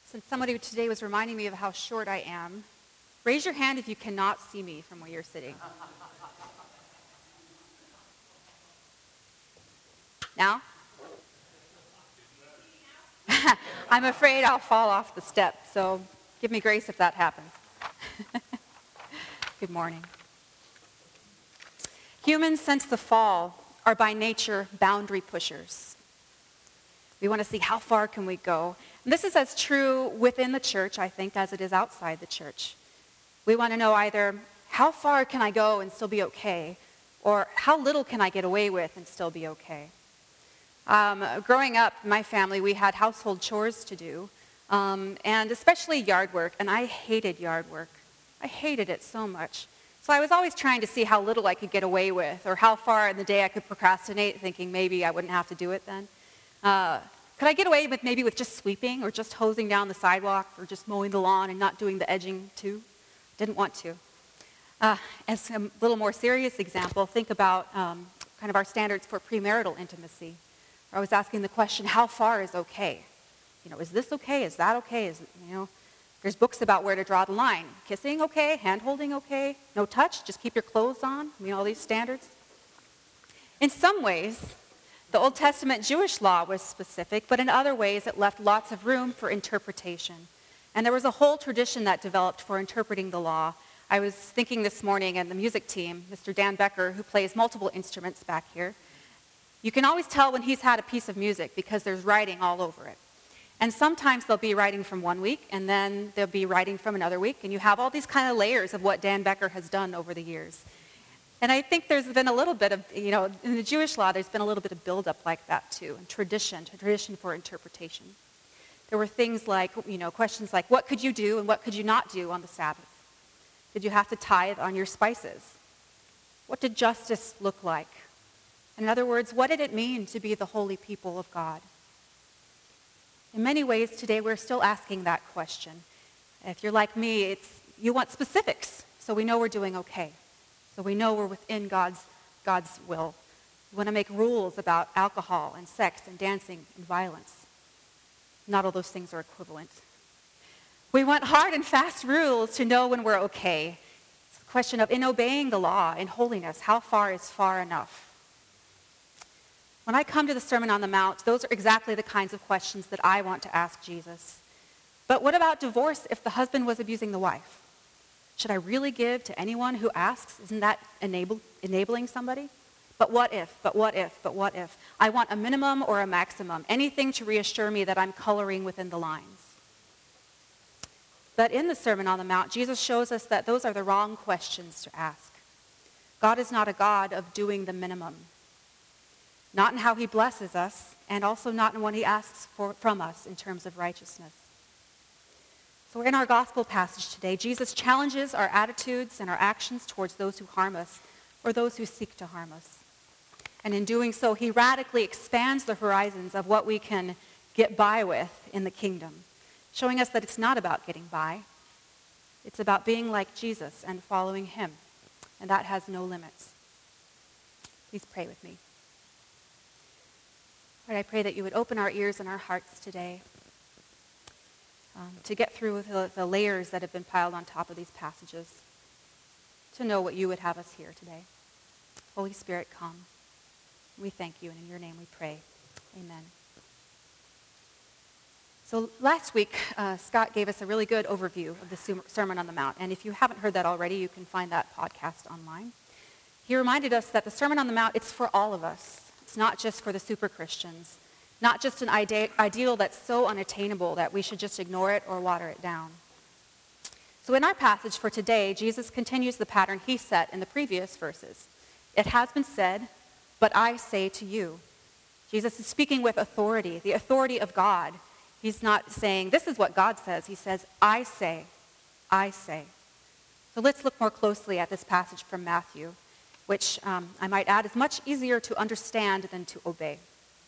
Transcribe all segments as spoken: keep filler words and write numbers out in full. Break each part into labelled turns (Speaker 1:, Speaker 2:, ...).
Speaker 1: Since somebody today was reminding me of how short I am, raise your hand if you cannot see me from where you're sitting. Now? I'm afraid I'll fall off the step, so give me grace if that happens. Good morning. Humans, since the fall, are by nature boundary pushers. We want to see how far can we go. And this is as true within the church, I think, as it is outside the church. We want to know either how far can I go and still be okay, or how little can I get away with and still be okay. Um, growing up, my family, we had household chores to do, um, and especially yard work, and I hated yard work. I hated it so much. So I was always trying to see how little I could get away with, or how far in the day I could procrastinate, thinking maybe I wouldn't have to do it then. Uh, could I get away with maybe with just sweeping, or just hosing down the sidewalk, or just mowing the lawn and not doing the edging too? Didn't want to. Uh, as a little more serious example, think about um, kind of our standards for premarital intimacy. I was asking the question, how far is okay? You know, is this okay? Is that okay? Is, you know, there's books about where to draw the line. Kissing okay? Hand-holding okay? No touch? Just keep your clothes on? I mean, all these standards. In some ways, the Old Testament Jewish law was specific, but in other ways it left lots of room for interpretation. And there was a whole tradition that developed for interpreting the law. I was thinking this morning, and the music team, Mister Dan Becker, who plays multiple instruments back here, you can always tell when he's had a piece of music because there's writing all over it. And sometimes they'll be writing from one week, and then they'll be writing from another week, and you have all these kind of layers of what Dan Becker has done over the years. And I think there's been a little bit of, you know, in the Jewish law, there's been a little bit of buildup like that too, and tradition, tradition for interpretation. There were things like, you know, questions like, what could you do and what could you not do on the Sabbath? Did you have to tithe on your spices? What did justice look like? In other words, what did it mean to be the holy people of God? In many ways today, we're still asking that question. If you're like me, it's you want specifics, so we know we're doing okay. So we know we're within God's, God's will. We want to make rules about alcohol and sex and dancing and violence. Not all those things are equivalent. We want hard and fast rules to know when we're okay. It's a question of in obeying the law, in holiness, how far is far enough? When I come to the Sermon on the Mount, those are exactly the kinds of questions that I want to ask Jesus. But what about divorce if the husband was abusing the wife? Should I really give to anyone who asks? Isn't that enable, enabling somebody? But what if, but what if, but what if? I want a minimum or a maximum, anything to reassure me that I'm coloring within the lines. But in the Sermon on the Mount, Jesus shows us that those are the wrong questions to ask. God is not a God of doing the minimum. Not in how he blesses us, and also not in what he asks for, from us in terms of righteousness. So in our gospel passage today, Jesus challenges our attitudes and our actions towards those who harm us or those who seek to harm us. And in doing so, he radically expands the horizons of what we can get by with in the kingdom, showing us that it's not about getting by. It's about being like Jesus and following him, and that has no limits. Please pray with me. Lord, I pray that you would open our ears and our hearts today um, to get through the, the layers that have been piled on top of these passages, to know what you would have us hear today. Holy Spirit, come. We thank you, and in your name we pray. Amen. So last week, uh, Scott gave us a really good overview of the Sermon on the Mount, and if you haven't heard that already, you can find that podcast online. He reminded us that the Sermon on the Mount, it's for all of us. It's not just for the super Christians, not just an ide- ideal that's so unattainable that we should just ignore it or water it down. So in our passage for today, Jesus continues the pattern he set in the previous verses. It has been said, but I say to you. Jesus is speaking with authority, the authority of God. He's not saying, this is what God says. He says, I say, I say. So let's look more closely at this passage from Matthew, which um, I might add is much easier to understand than to obey.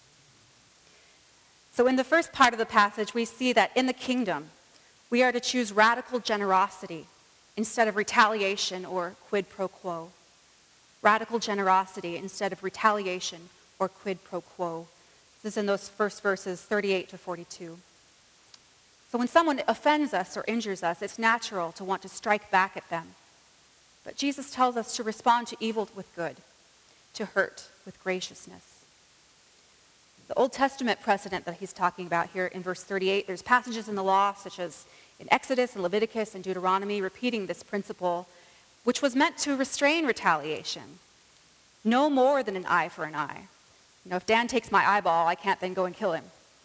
Speaker 1: So in the first part of the passage, we see that in the kingdom, we are to choose radical generosity instead of retaliation or quid pro quo. Radical generosity instead of retaliation or quid pro quo. This is in those first verses thirty-eight to forty-two. So when someone offends us or injures us, it's natural to want to strike back at them. But Jesus tells us to respond to evil with good, to hurt with graciousness. The Old Testament precedent that he's talking about here in verse thirty-eight, there's passages in the law, such as in Exodus and Leviticus and Deuteronomy, repeating this principle, which was meant to restrain retaliation. No more than an eye for an eye. You know, if Dan takes my eyeball, I can't then go and kill him.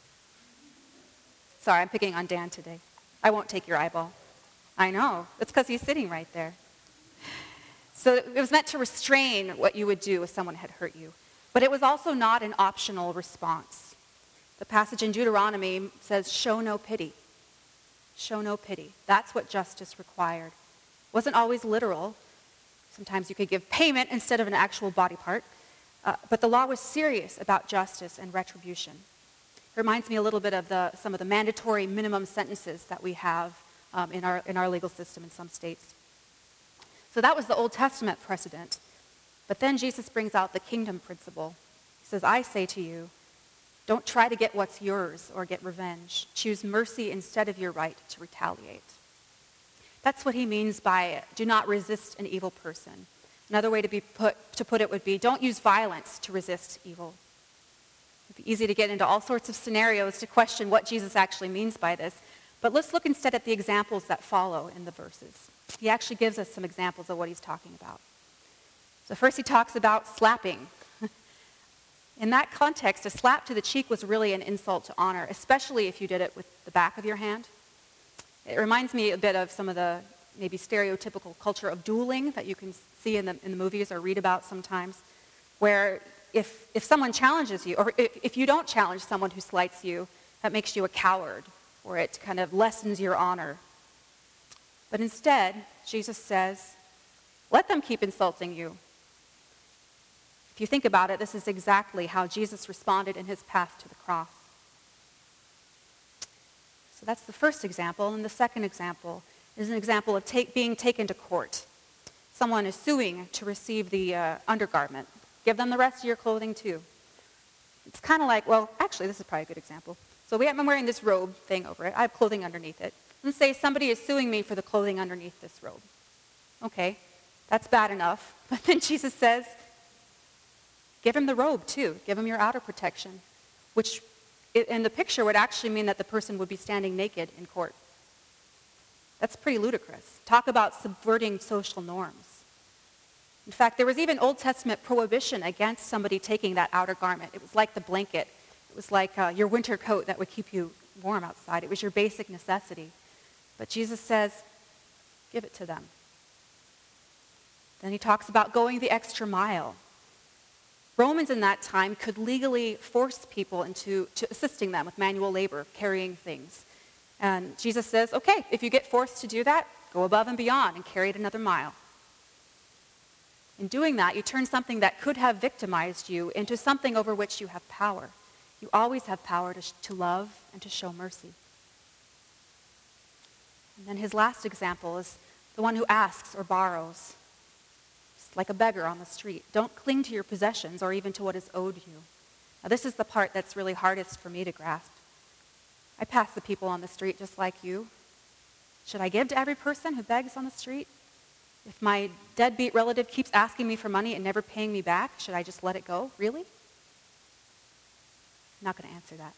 Speaker 1: Sorry, I'm picking on Dan today. I won't take your eyeball. I know. It's because he's sitting right there. So it was meant to restrain what you would do if someone had hurt you. But it was also not an optional response. The passage in Deuteronomy says, show no pity. Show no pity. That's what justice required. It wasn't always literal. Sometimes you could give payment instead of an actual body part. Uh, but the law was serious about justice and retribution. It reminds me a little bit of the, some of the mandatory minimum sentences that we have um, in our, in our legal system in some states. So that was the Old Testament precedent. But then Jesus brings out the kingdom principle. He says, I say to you, don't try to get what's yours or get revenge. Choose mercy instead of your right to retaliate. That's what he means by do not resist an evil person. Another way to, be put, to put it would be don't use violence to resist evil. It'd be easy to get into all sorts of scenarios to question what Jesus actually means by this. But let's look instead at the examples that follow in the verses. He actually gives us some examples of what he's talking about. So first he talks about slapping. In that context, a slap to the cheek was really an insult to honor, especially if you did it with the back of your hand. It reminds me a bit of some of the maybe stereotypical culture of dueling that you can see in the, in the movies or read about sometimes, where if, if someone challenges you, or if, if you don't challenge someone who slights you, that makes you a coward, or it kind of lessens your honor. But instead, Jesus says, let them keep insulting you. If you think about it, this is exactly how Jesus responded in his path to the cross. So that's the first example. And the second example is an example of take, being taken to court. Someone is suing to receive the uh, undergarment. Give them the rest of your clothing too. It's kind of like, well, actually, this is probably a good example. So we have, I'm wearing this robe thing over it. I have clothing underneath it. Let's say somebody is suing me for the clothing underneath this robe. Okay, that's bad enough. But then Jesus says, give him the robe too. Give him your outer protection, which in the picture would actually mean that the person would be standing naked in court. That's pretty ludicrous. Talk about subverting social norms. In fact, there was even Old Testament prohibition against somebody taking that outer garment. It was like the blanket. It was like uh, your winter coat that would keep you warm outside. It was your basic necessity. But Jesus says, give it to them. Then he talks about going the extra mile. Romans in that time could legally force people into to assisting them with manual labor, carrying things. And Jesus says, okay, if you get forced to do that, go above and beyond and carry it another mile. In doing that, you turn something that could have victimized you into something over which you have power. You always have power to, sh- to love and to show mercy. And then his last example is the one who asks or borrows. It's like a beggar on the street. Don't cling to your possessions or even to what is owed you. Now, this is the part that's really hardest for me to grasp. I pass the people on the street just like you. Should I give to every person who begs on the street? If my deadbeat relative keeps asking me for money and never paying me back, should I just let it go? Really? I'm not going to answer that.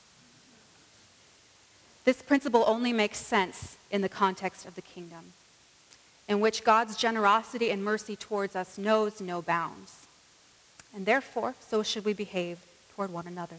Speaker 1: This principle only makes sense in the context of the kingdom, in which God's generosity and mercy towards us knows no bounds. And therefore, so should we behave toward one another.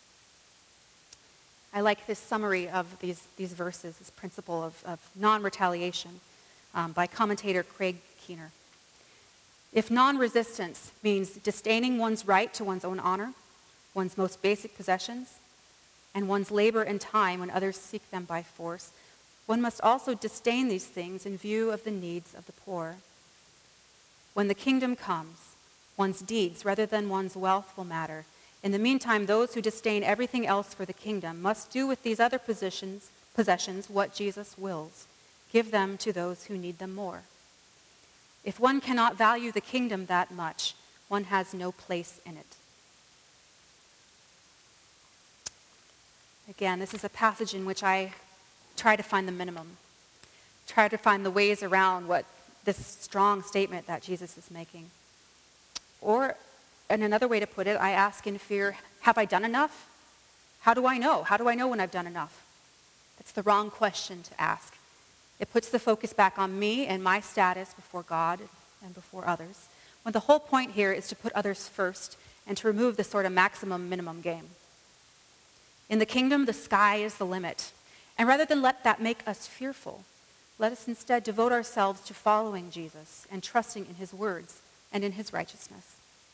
Speaker 1: I like this summary of these, these verses, this principle of, of non-retaliation um, by commentator Craig Keener. If non-resistance means disdaining one's right to one's own honor, one's most basic possessions, and one's labor and time when others seek them by force, one must also disdain these things in view of the needs of the poor. When the kingdom comes, one's deeds rather than one's wealth will matter. In the meantime, those who disdain everything else for the kingdom must do with these other possessions, possessions what Jesus wills. Give them to those who need them more. If one cannot value the kingdom that much, one has no place in it. Again, this is a passage in which I try to find the minimum, try to find the ways around what this strong statement that Jesus is making. Or, in another way to put it, I ask in fear, have I done enough? How do I know? How do I know when I've done enough? That's the wrong question to ask. It puts the focus back on me and my status before God and before others, when the whole point here is to put others first and to remove the sort of maximum-minimum game. In the kingdom, the sky is the limit. And rather than let that make us fearful, let us instead devote ourselves to following Jesus and trusting in his words and in his righteousness.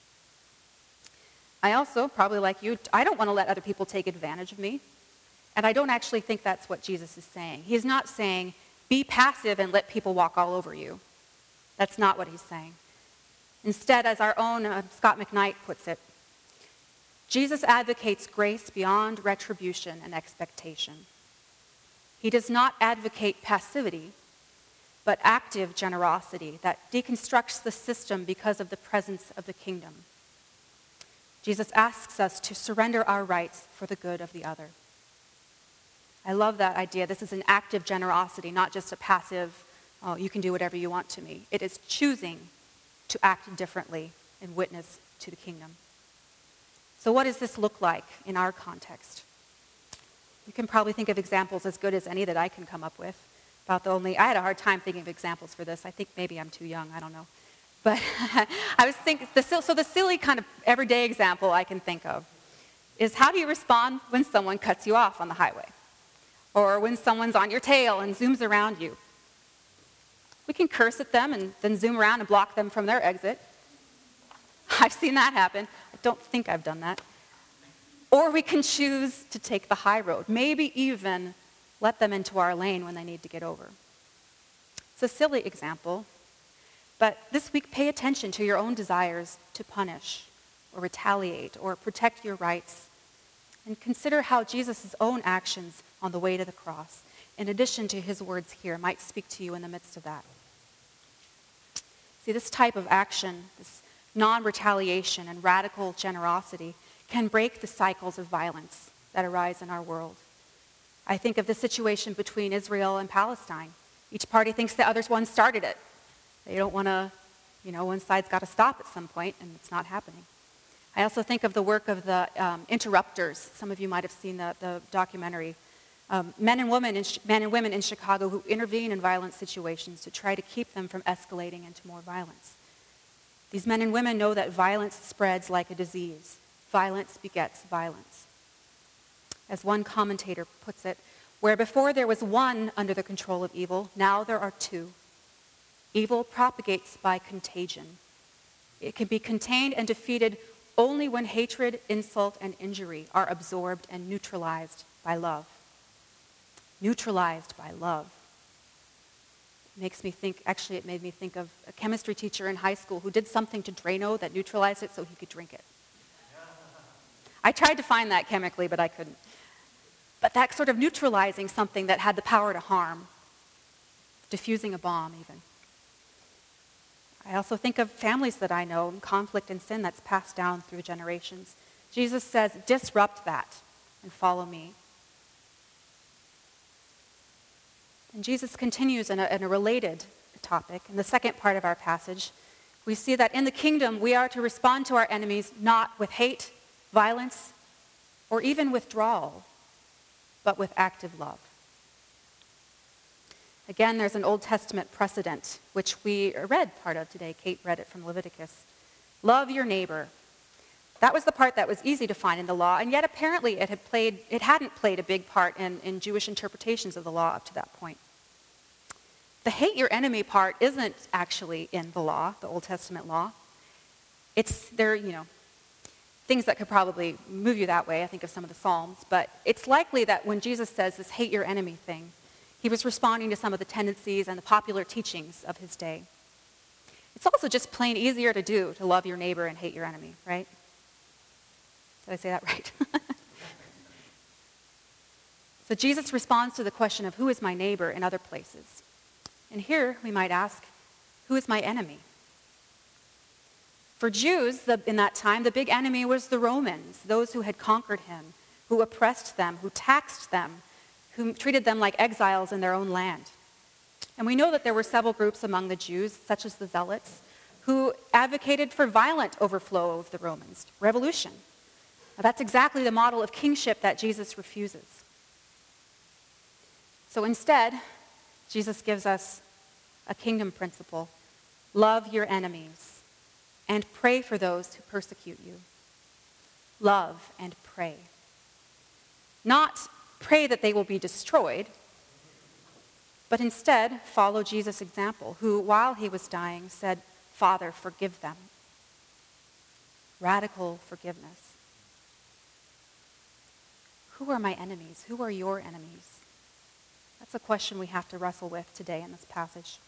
Speaker 1: I also, probably like you, I don't want to let other people take advantage of me. And I don't actually think that's what Jesus is saying. He's not saying, be passive and let people walk all over you. That's not what he's saying. Instead, as our own uh, Scott McKnight puts it, Jesus advocates grace beyond retribution and expectation. He does not advocate passivity, but active generosity that deconstructs the system because of the presence of the kingdom. Jesus asks us to surrender our rights for the good of the other. I love that idea. This is an active generosity, not just a passive, oh, you can do whatever you want to me. It is choosing to act differently in witness to the kingdom. So what does this look like in our context? You can probably think of examples as good as any that I can come up with. About the only, I had a hard time thinking of examples for this. I think maybe I'm too young, I don't know. But I was thinking, the, so the silly kind of everyday example I can think of is how do you respond when someone cuts you off on the highway? Or when someone's on your tail and zooms around you? We can curse at them and then zoom around and block them from their exit. I've seen that happen. I don't think I've done that. Or we can choose to take the high road, maybe even let them into our lane when they need to get over. It's a silly example, but this week pay attention to your own desires to punish or retaliate or protect your rights, and consider how Jesus' own actions on the way to the cross, in addition to his words here, might speak to you in the midst of that. See, this type of action, this non-retaliation and radical generosity, can break the cycles of violence that arise in our world. I think of the situation between Israel and Palestine. Each party thinks the other one started it. They don't want to, you know, one side's got to stop at some point, and it's not happening. I also think of the work of the um, interrupters. Some of you might have seen the, the documentary. Um, men and women in, men and women in Chicago who intervene in violent situations to try to keep them from escalating into more violence. These men and women know that violence spreads like a disease. Violence begets violence. As one commentator puts it, where before there was one under the control of evil, now there are two. Evil propagates by contagion. It can be contained and defeated only when hatred, insult, and injury are absorbed and neutralized by love. Neutralized by love. It makes me think, actually it made me think of a chemistry teacher in high school who did something to Drano that neutralized it so he could drink it. I tried to find that chemically, but I couldn't. But that sort of neutralizing something that had the power to harm, diffusing a bomb even. I also think of families that I know, and conflict and sin that's passed down through generations. Jesus says, disrupt that and follow me. And Jesus continues in a, in a related topic. In the second part of our passage, we see that in the kingdom, we are to respond to our enemies not with hate, violence, or even withdrawal, but with active love. Again, there's an Old Testament precedent, which we read part of today. Kate read it from Leviticus. Love your neighbor. That was the part that was easy to find in the law, and yet apparently it had played, it hadn't played a big part in, in Jewish interpretations of the law up to that point. The hate your enemy part isn't actually in the law, the Old Testament law. It's there, you know, things that could probably move you that way. I think of some of the Psalms, but it's likely that when Jesus says this hate your enemy thing, he was responding to some of the tendencies and the popular teachings of his day. It's also just plain easier to do, to love your neighbor and hate your enemy, right? Did I say that right? So Jesus responds to the question of who is my neighbor in other places. And here we might ask, who is my enemy? For Jews the, in that time, the big enemy was the Romans, those who had conquered him, who oppressed them, who taxed them, who treated them like exiles in their own land. And we know that there were several groups among the Jews, such as the Zealots, who advocated for violent overflow of the Romans, revolution. Now, that's exactly the model of kingship that Jesus refuses. So instead, Jesus gives us a kingdom principle. Love your enemies and pray for those who persecute you. Love and pray. Not pray that they will be destroyed, but instead follow Jesus' example, who, while he was dying, said, Father, forgive them. Radical forgiveness. Who are my enemies? Who are your enemies? That's a question we have to wrestle with today in this passage.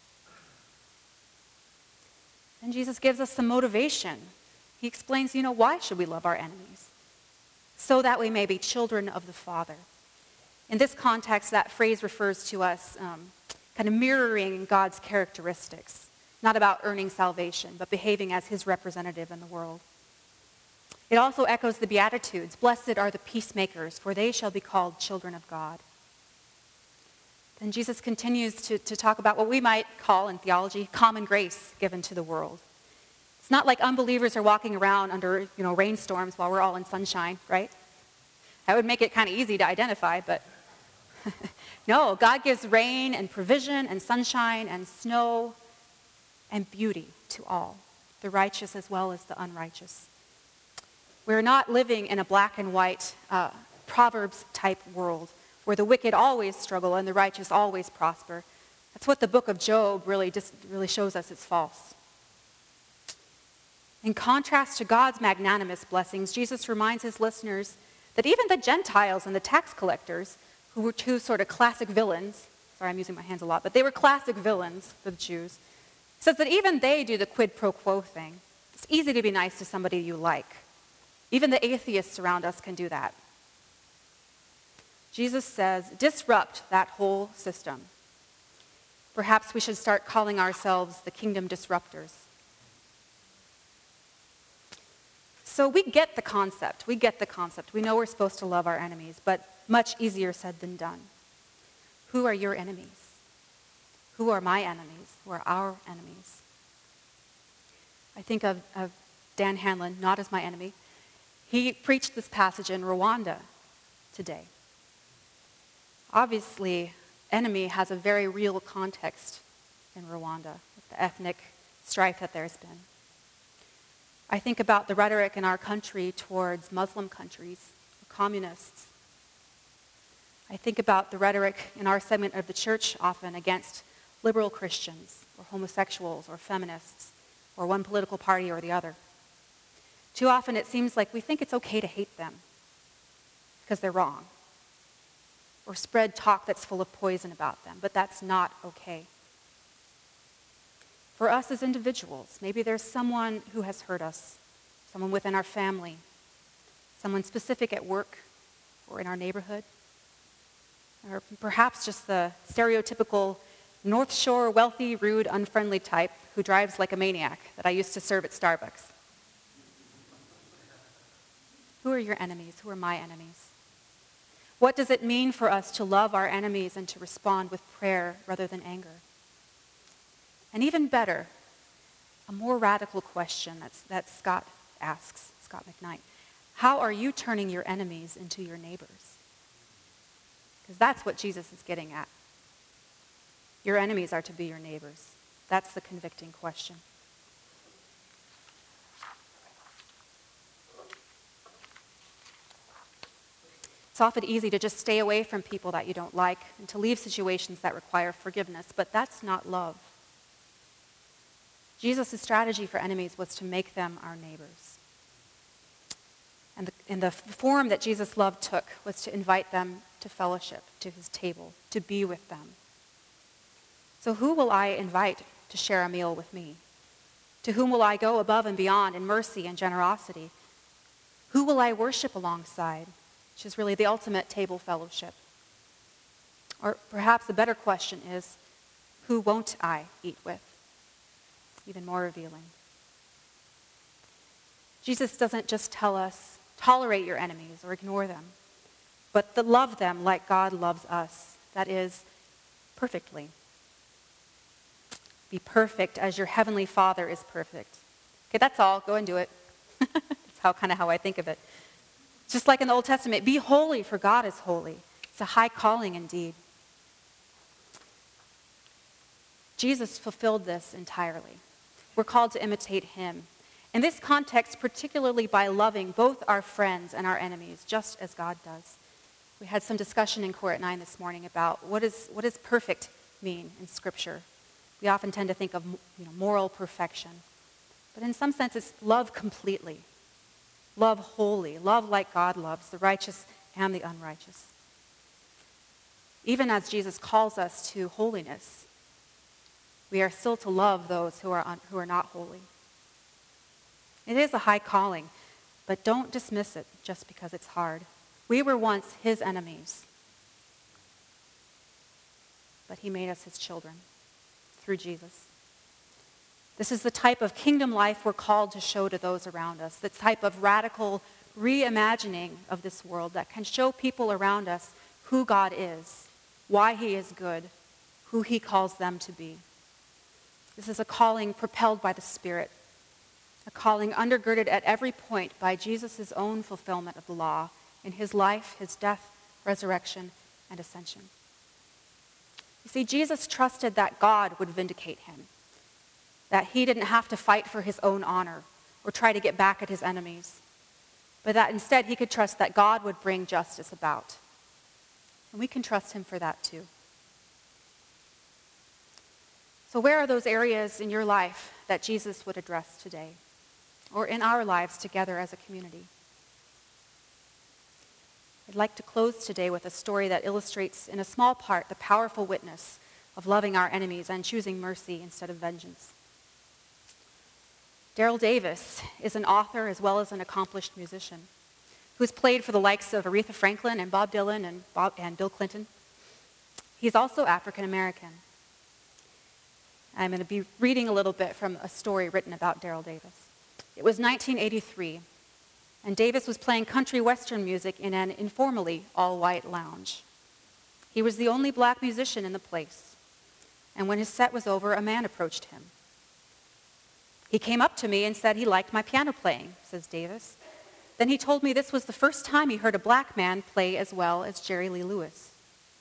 Speaker 1: Then Jesus gives us some motivation. He explains, you know, why should we love our enemies? So that we may be children of the Father. In this context, that phrase refers to us um, kind of mirroring God's characteristics, not about earning salvation, but behaving as his representative in the world. It also echoes the Beatitudes. Blessed are the peacemakers, for they shall be called children of God. Then Jesus continues to, to talk about what we might call in theology common grace given to the world. It's not like unbelievers are walking around under, you know, rainstorms while we're all in sunshine, right? That would make it kind of easy to identify, but no, God gives rain and provision and sunshine and snow and beauty to all, the righteous as well as the unrighteous. We're not living in a black and white uh, Proverbs-type world where the wicked always struggle and the righteous always prosper. That's what the book of Job really just really shows us it's false. In contrast to God's magnanimous blessings, Jesus reminds his listeners that even the Gentiles and the tax collectors, who were two sort of classic villains, sorry, I'm using my hands a lot, but they were classic villains for the Jews, says that even they do the quid pro quo thing. It's easy to be nice to somebody you like. Even the atheists around us can do that. Jesus says, disrupt that whole system. Perhaps we should start calling ourselves the kingdom disruptors. So we get the concept. We get the concept. We know we're supposed to love our enemies, but much easier said than done. Who are your enemies? Who are my enemies? Who are our enemies? I think of, of Dan Hanlon, not as my enemy. He preached this passage in Rwanda today. Obviously, enemy has a very real context in Rwanda, with the ethnic strife that there's been. I think about the rhetoric in our country towards Muslim countries, communists. I think about the rhetoric in our segment of the church often against liberal Christians or homosexuals or feminists or one political party or the other. Too often it seems like we think it's okay to hate them because they're wrong, or spread talk that's full of poison about them, but that's not okay. For us as individuals, maybe there's someone who has hurt us, someone within our family, someone specific at work or in our neighborhood, or perhaps just the stereotypical North Shore wealthy, rude, unfriendly type who drives like a maniac that I used to serve at Starbucks. Who are your enemies? Who are my enemies? What does it mean for us to love our enemies and to respond with prayer rather than anger? And even better, a more radical question that's, that Scott asks, Scott McKnight. How are you turning your enemies into your neighbors? Because that's what Jesus is getting at. Your enemies are to be your neighbors. That's the convicting question. It's often easy to just stay away from people that you don't like and to leave situations that require forgiveness, but that's not love. Jesus' strategy for enemies was to make them our neighbors. And the, and the form that Jesus' love took was to invite them to fellowship, to his table, to be with them. So who will I invite to share a meal with me? To whom will I go above and beyond in mercy and generosity? Who will I worship alongside? Which is really the ultimate table fellowship. Or perhaps the better question is, who won't I eat with? Even more revealing. Jesus doesn't just tell us, tolerate your enemies or ignore them, but to love them like God loves us. That is, perfectly. Be perfect as your heavenly Father is perfect. Okay, that's all. Go and do it. That's how kind of how I think of it. Just like in the Old Testament, be holy, for God is holy. It's a high calling indeed. Jesus fulfilled this entirely. We're called to imitate him. In this context, particularly by loving both our friends and our enemies, just as God does. We had some discussion in Core at nine this morning about what, is, what does perfect mean in Scripture. We often tend to think of you know, moral perfection. But in some sense, it's love completely. Love wholly. Love like God loves, the righteous and the unrighteous. Even as Jesus calls us to holiness, we are still to love those who are, un- who are not holy. It is a high calling, but don't dismiss it just because it's hard. We were once his enemies, but he made us his children through Jesus. This is the type of kingdom life we're called to show to those around us, the type of radical reimagining of this world that can show people around us who God is, why he is good, who he calls them to be. This is a calling propelled by the Spirit, a calling undergirded at every point by Jesus' own fulfillment of the law in his life, his death, resurrection, and ascension. You see, Jesus trusted that God would vindicate him, that he didn't have to fight for his own honor or try to get back at his enemies, but that instead he could trust that God would bring justice about. And we can trust him for that too. So where are those areas in your life that Jesus would address today, or in our lives together as a community? I'd like to close today with a story that illustrates in a small part the powerful witness of loving our enemies and choosing mercy instead of vengeance. Daryl Davis is an author as well as an accomplished musician who has played for the likes of Aretha Franklin and Bob Dylan and, Bob, and Bill Clinton. He's also African American. I'm going to be reading a little bit from a story written about Daryl Davis. It was nineteen eighty-three, and Davis was playing country western music in an informally all-white lounge. He was the only black musician in the place, and when his set was over, a man approached him. He came up to me and said he liked my piano playing, says Davis. Then he told me this was the first time he heard a black man play as well as Jerry Lee Lewis.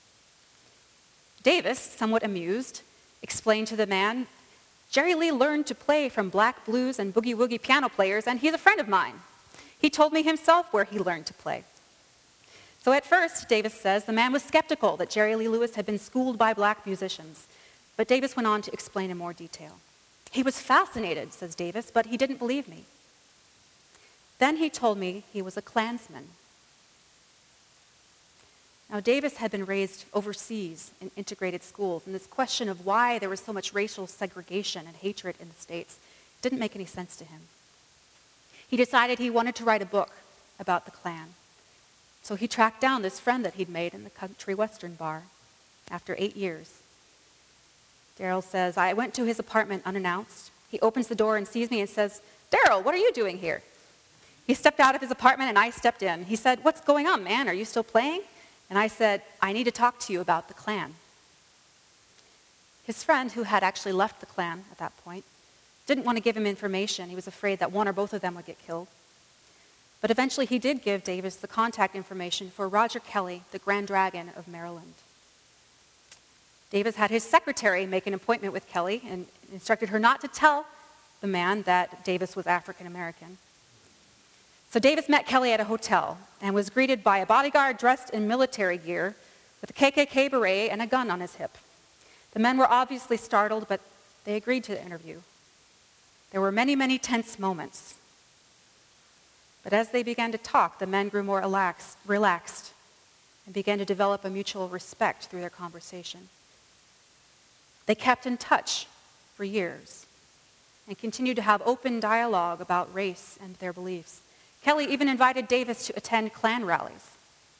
Speaker 1: Davis, somewhat amused, explained to the man, Jerry Lee learned to play from black blues and boogie-woogie piano players, and he's a friend of mine. He told me himself where he learned to play. So at first, Davis says, the man was skeptical that Jerry Lee Lewis had been schooled by black musicians. But Davis went on to explain in more detail. He was fascinated, says Davis, but he didn't believe me. Then he told me he was a Klansman. Now, Davis had been raised overseas in integrated schools, and this question of why there was so much racial segregation and hatred in the States didn't make any sense to him. He decided he wanted to write a book about the Klan. So he tracked down this friend that he'd made in the country western bar after eight years. Daryl says, I went to his apartment unannounced. He opens the door and sees me and says, Daryl, what are you doing here? He stepped out of his apartment and I stepped in. He said, what's going on, man? Are you still playing? And I said, I need to talk to you about the Klan. His friend, who had actually left the Klan at that point, didn't want to give him information. He was afraid that one or both of them would get killed. But eventually he did give Davis the contact information for Roger Kelly, the Grand Dragon of Maryland. Davis had his secretary make an appointment with Kelly and instructed her not to tell the man that Davis was African American. So Davis met Kelly at a hotel and was greeted by a bodyguard dressed in military gear with a K K K beret and a gun on his hip. The men were obviously startled, but they agreed to the interview. There were many, many tense moments. But as they began to talk, the men grew more relaxed, relaxed and began to develop a mutual respect through their conversation. They kept in touch for years and continued to have open dialogue about race and their beliefs. Kelly even invited Davis to attend Klan rallies.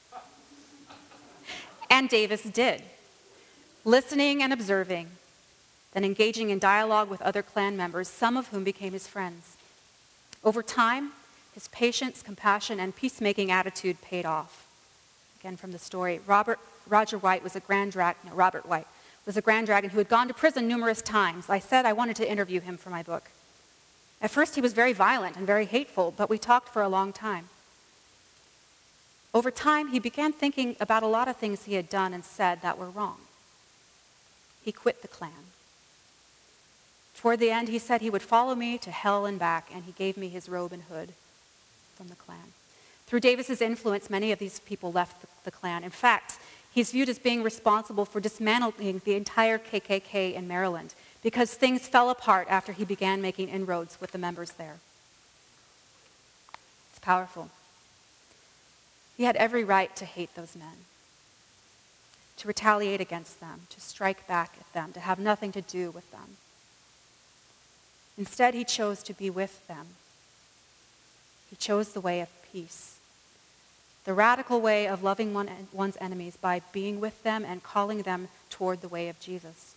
Speaker 1: And Davis did, listening and observing, then engaging in dialogue with other Klan members, some of whom became his friends. Over time, his patience, compassion, and peacemaking attitude paid off. Again from the story, Robert Roger White was a Grand Dragon, no, Robert White was a Grand Dragon who had gone to prison numerous times. I said I wanted to interview him for my book. At first he was very violent and very hateful, but we talked for a long time. Over time, he began thinking about a lot of things he had done and said that were wrong. He quit the Klan. Toward the end, he said he would follow me to hell and back, and he gave me his robe and hood from the Klan. Through Davis's influence, many of these people left the, the Klan. In fact, he's viewed as being responsible for dismantling the entire K K K in Maryland because things fell apart after he began making inroads with the members there. It's powerful. He had every right to hate those men, to retaliate against them, to strike back at them, to have nothing to do with them. Instead, he chose to be with them. He chose the way of peace, the radical way of loving one, one's enemies by being with them and calling them toward the way of Jesus.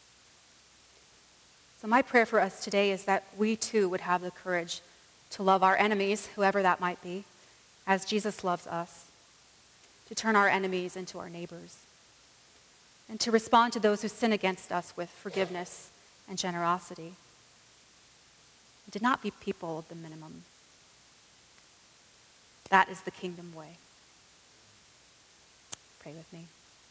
Speaker 1: So my prayer for us today is that we too would have the courage to love our enemies, whoever that might be, as Jesus loves us, to turn our enemies into our neighbors, and to respond to those who sin against us with forgiveness and generosity. And to not be people of the minimum. That is the kingdom way. Pray with me.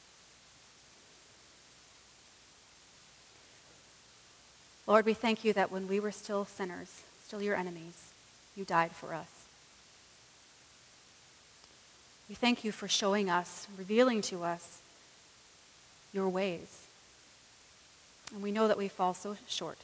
Speaker 1: Lord, we thank you that when we were still sinners, still your enemies, you died for us. We thank you for showing us, revealing to us your ways. And we know that we fall so short.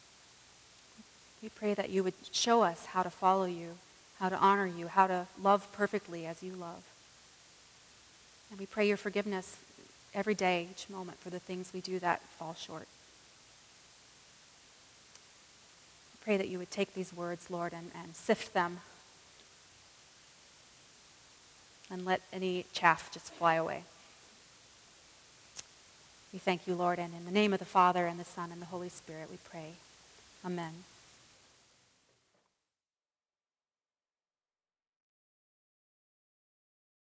Speaker 1: We pray that you would show us how to follow you, how to honor you, how to love perfectly as you love. And we pray your forgiveness every day, each moment, for the things we do that fall short. We pray that you would take these words, Lord, and, and sift them and let any chaff just fly away. We thank you, Lord, and in the name of the Father, and the Son, and the Holy Spirit, we pray. Amen.